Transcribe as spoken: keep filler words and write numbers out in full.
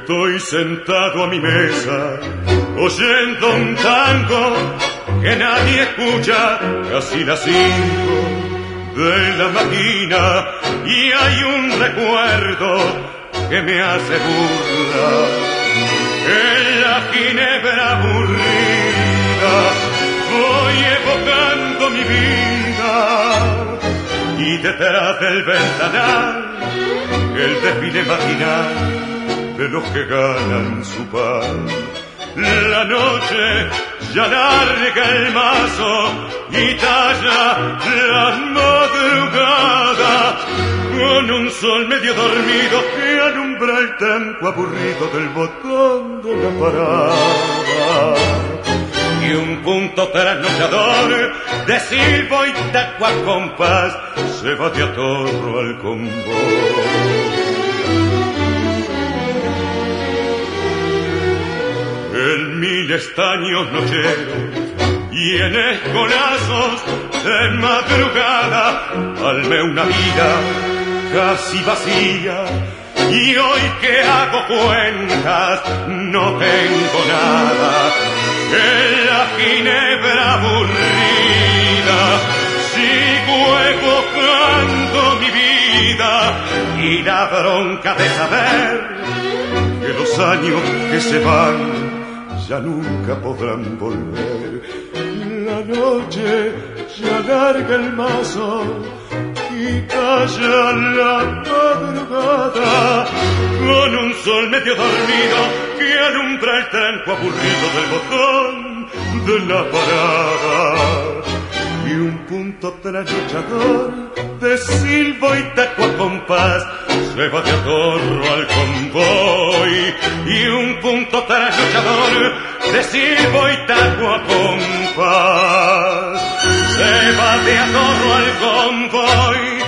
Estoy sentado a mi mesa, oyendo un tango que nadie escucha, casi las cinco de la mañana, y hay un recuerdo que me hace burla. En la ginebra aburrida voy evocando mi vida, y detrás del ventanal el desfile matinal de los que ganan su pan. La noche ya larga el mazo y talla la madrugada con un sol medio dormido que alumbra el tranco aburrido del botón de la parada. Y un punto trasnochador de silbo y taco a compás se va de atorro al convoy. En mil estaños nocheros y en escolazos de madrugada palmé una vida casi vacía, y hoy que hago cuentas no tengo nada. En la ginebra aburrida sigo evocando mi vida y la bronca de saber que los años que se van ya nunca podrán volver. La noche ya larga el mazo y calla la madrugada con un sol medio dormido que alumbra el tranco aburrido del botón de la parada. Y un punto trasnochador de silbo y taco a compás se va de atorro al convoy. Y un punto trasnochador de silbo y taco a compás se va de atorro al convoy.